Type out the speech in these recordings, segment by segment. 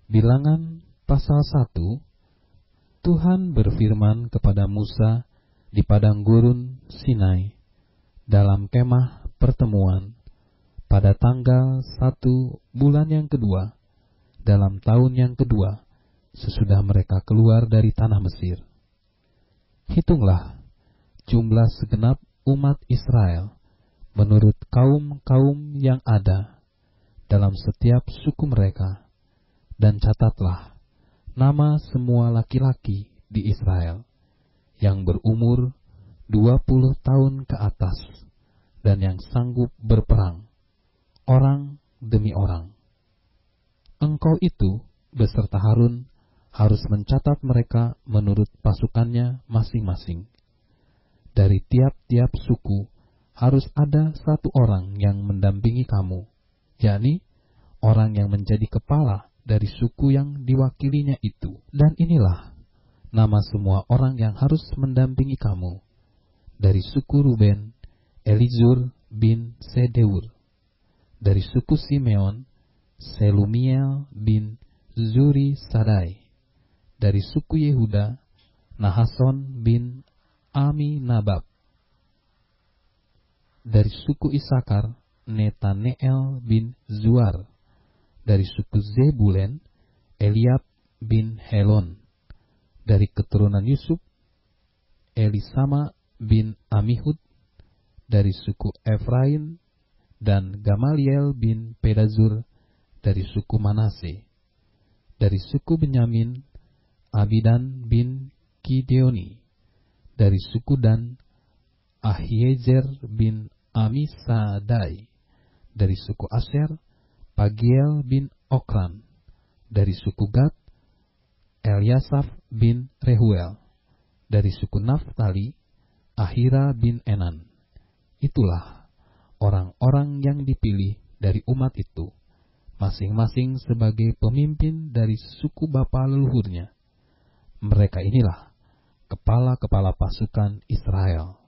Bilangan pasal 1. Tuhan berfirman kepada Musa di padang gurun Sinai dalam kemah pertemuan pada tanggal 1 bulan yang kedua dalam tahun yang kedua sesudah mereka keluar dari tanah Mesir. Hitunglah jumlah segenap umat Israel menurut kaum-kaum yang ada dalam setiap suku mereka, dan catatlah nama semua laki-laki di Israel yang berumur 20 tahun ke atas dan yang sanggup berperang, orang demi orang. Engkau itu beserta Harun harus mencatat mereka menurut pasukannya masing-masing. Dari tiap-tiap suku harus ada satu orang yang mendampingi kamu, yakni orang yang menjadi kepala dari suku yang diwakilinya itu. Dan inilah nama semua orang yang harus mendampingi kamu. Dari suku Ruben, Elizur bin Sedeur. Dari suku Simeon, Selumiel bin Zuri Sadai. Dari suku Yehuda, Nahason bin Aminabab. Dari suku Isakar, Netaneel bin Zuar. Dari suku Zebulen, Eliab bin Helon. Dari keturunan Yusuf, Elisama bin Amihud. Dari suku Efraim, dan Gamaliel bin Pedazur dari suku Manase. Dari suku Benyamin, Abidan bin Gideoni. Dari suku Dan, Ahiezer bin Amisadai. Dari suku Aser, Pagiel bin Okran. Dari suku Gad, Eliasaf bin Rehuel. Dari suku Naftali, Ahira bin Enan. Itulah orang-orang yang dipilih dari umat itu, masing-masing sebagai pemimpin dari suku bapa leluhurnya. Mereka inilah kepala-kepala pasukan Israel.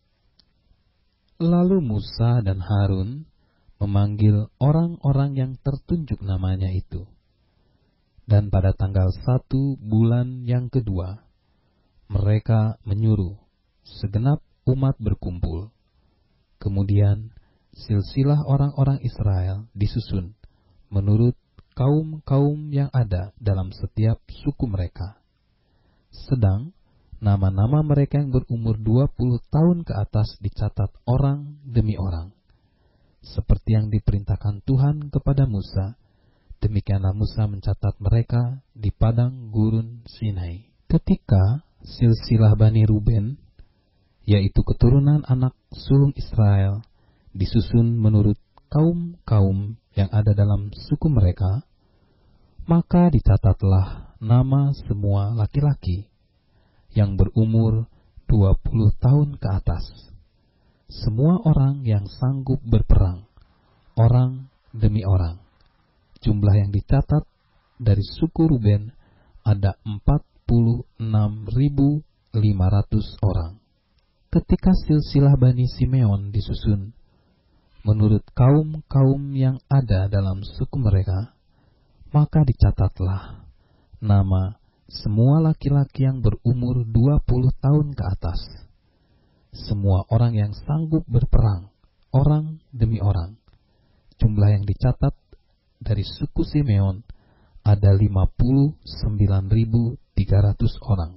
Lalu Musa dan Harun memanggil orang-orang yang tertunjuk namanya itu. Dan pada tanggal 1 bulan yang kedua, mereka menyuruh segenap umat berkumpul. Kemudian silsilah orang-orang Israel disusun menurut kaum-kaum yang ada dalam setiap suku mereka. Sedang nama-nama mereka yang berumur 20 tahun ke atas dicatat orang demi orang. Seperti yang diperintahkan Tuhan kepada Musa, demikianlah Musa mencatat mereka di padang gurun Sinai. Ketika silsilah Bani Ruben, yaitu keturunan anak sulung Israel, disusun menurut kaum-kaum yang ada dalam suku mereka, maka dicatatlah nama semua laki-laki yang berumur 20 tahun ke atas, semua orang yang sanggup berperang, orang demi orang. Jumlah yang dicatat dari suku Ruben ada 46.500 orang. Ketika silsilah Bani Simeon disusun menurut kaum-kaum yang ada dalam suku mereka, maka dicatatlah nama semua laki-laki yang berumur 20 tahun ke atas, semua orang yang sanggup berperang, orang demi orang. Jumlah yang dicatat dari suku Simeon ada 59.300 orang.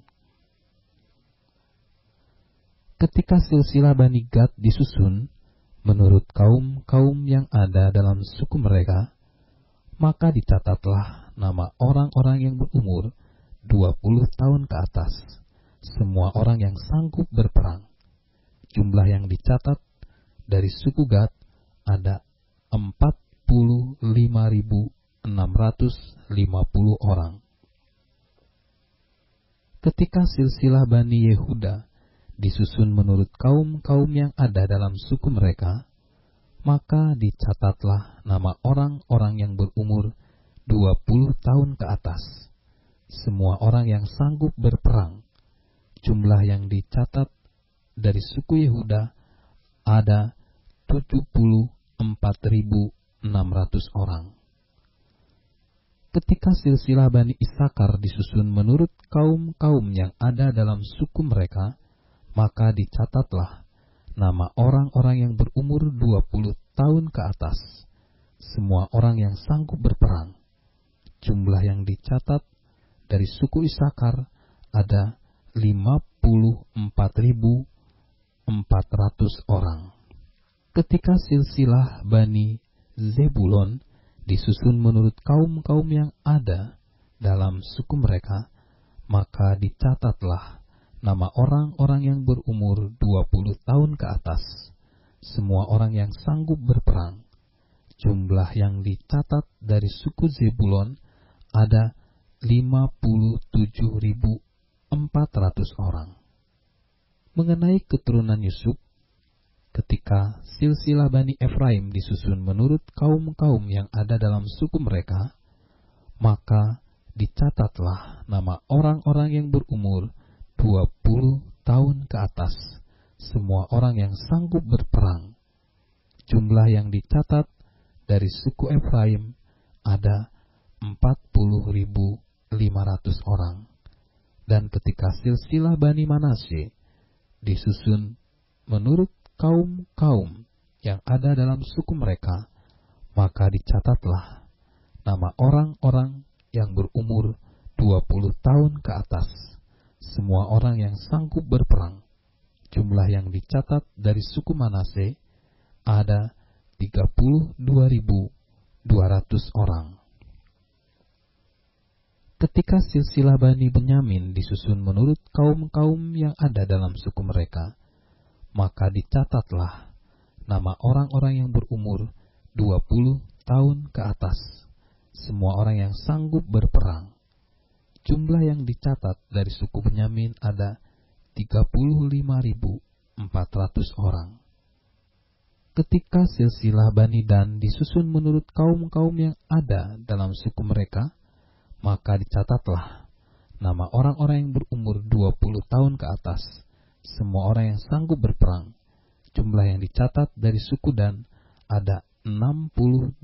Ketika silsilah Bani Gad disusun menurut kaum-kaum yang ada dalam suku mereka, maka dicatatlah nama orang-orang yang berumur 20 tahun ke atas, semua orang yang sanggup berperang. Jumlah yang dicatat dari suku Gad ada 45.650 orang. Ketika silsilah Bani Yehuda disusun menurut kaum-kaum yang ada dalam suku mereka, maka dicatatlah nama orang-orang yang berumur 20 tahun ke atas, semua orang yang sanggup berperang. Jumlah yang dicatat dari suku Yehuda ada 74.600 orang. Ketika silsilah Bani Isakar disusun menurut kaum-kaum yang ada dalam suku mereka, maka dicatatlah nama orang-orang yang berumur 20 tahun ke atas, semua orang yang sanggup berperang. Jumlah yang dicatat dari suku Isakar ada 54.400 orang. Ketika silsilah Bani Zebulon disusun menurut kaum-kaum yang ada dalam suku mereka, maka dicatatlah nama orang-orang yang berumur 20 tahun ke atas, semua orang yang sanggup berperang. Jumlah yang dicatat dari suku Zebulon ada 57.400 orang. Mengenai keturunan Yusuf, ketika silsilah Bani Efraim disusun menurut kaum-kaum yang ada dalam suku mereka, maka dicatatlah nama orang-orang yang berumur 20 tahun ke atas, semua orang yang sanggup berperang. Jumlah yang dicatat dari suku Efraim ada 40.500 orang. Dan ketika silsilah Bani Manasye disusun menurut kaum-kaum yang ada dalam suku mereka, maka dicatatlah nama orang-orang yang berumur 20 tahun ke atas, semua orang yang sanggup berperang. Jumlah yang dicatat dari suku Manasye ada 32.200 orang. Ketika silsilah Bani Benyamin disusun menurut kaum-kaum yang ada dalam suku mereka, maka dicatatlah nama orang-orang yang berumur 20 tahun ke atas, semua orang yang sanggup berperang. Jumlah yang dicatat dari suku Benyamin ada 35.400 orang. Ketika silsilah Bani Dan disusun menurut kaum-kaum yang ada dalam suku mereka, maka dicatatlah nama orang-orang yang berumur 20 tahun ke atas, semua orang yang sanggup berperang. Jumlah yang dicatat dari suku Dan ada 62.700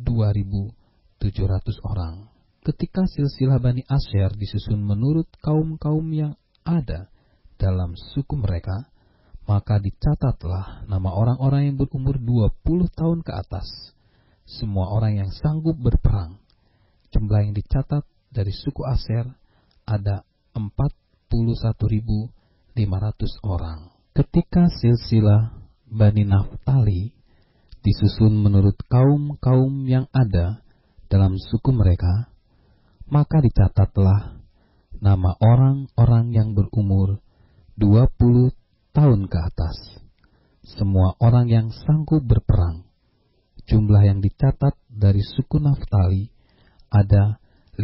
orang. Ketika silsilah Bani Asher disusun menurut kaum-kaum yang ada dalam suku mereka, maka dicatatlah nama orang-orang yang berumur 20 tahun ke atas, semua orang yang sanggup berperang. Jumlah yang dicatat dari suku Asher ada 41.500 orang. Ketika silsilah Bani Naftali disusun menurut kaum-kaum yang ada dalam suku mereka, maka dicatatlah nama orang-orang yang berumur 20 tahun ke atas, semua orang yang sanggup berperang. Jumlah yang dicatat dari suku Naftali ada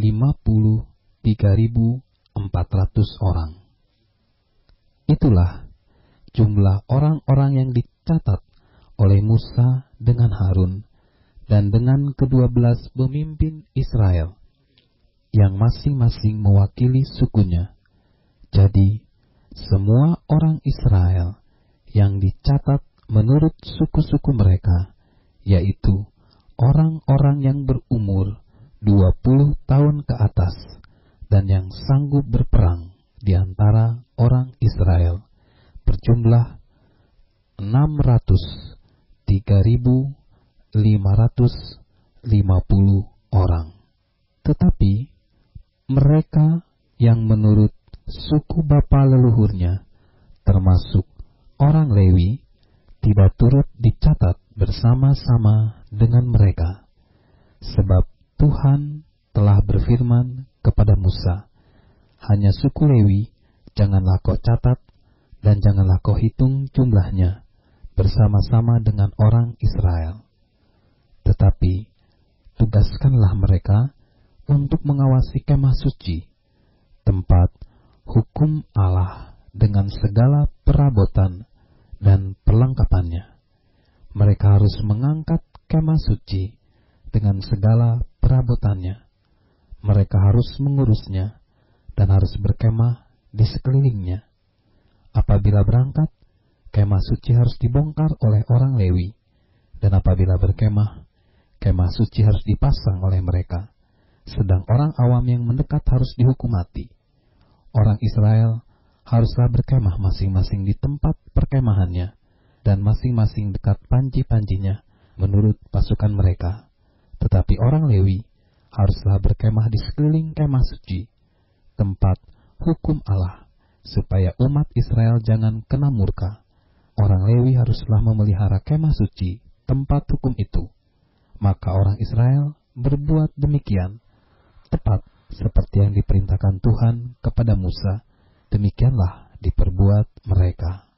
53.400 orang. Itulah jumlah orang-orang yang dicatat oleh Musa dengan Harun dan dengan ke-12 pemimpin Israel, yang masing-masing mewakili sukunya. Jadi, semua orang Israel yang dicatat menurut suku-suku mereka, yaitu orang-orang yang berumur 20 tahun ke atas dan yang sanggup berperang di antara orang Israel, berjumlah 603.550 orang. Tetapi mereka yang menurut suku bapa leluhurnya, termasuk orang Lewi, tidak turut dicatat bersama-sama dengan mereka, sebab Tuhan telah berfirman kepada Musa, hanya suku Lewi janganlah kau catat dan janganlah kau hitung jumlahnya bersama-sama dengan orang Israel. Tetapi tugaskanlah mereka untuk mengawasi kemah suci, tempat hukum Allah dengan segala perabotan dan perlengkapannya. Mereka harus mengangkat kemah suci dengan segala perabotannya. Mereka harus mengurusnya dan harus berkemah di sekelilingnya. Apabila berangkat, kemah suci harus dibongkar oleh orang Lewi, dan apabila berkemah, kemah suci harus dipasang oleh mereka, sedang orang awam yang mendekat harus dihukum mati. Orang Israel haruslah berkemah masing-masing di tempat perkemahannya, dan masing-masing dekat panji-panjinya menurut pasukan mereka. Tetapi orang Lewi haruslah berkemah di sekeliling kemah suci, tempat hukum Allah, supaya umat Israel jangan kena murka. Orang Lewi haruslah memelihara kemah suci, tempat hukum itu. Maka orang Israel berbuat demikian, tepat seperti yang diperintahkan Tuhan kepada Musa, demikianlah diperbuat mereka.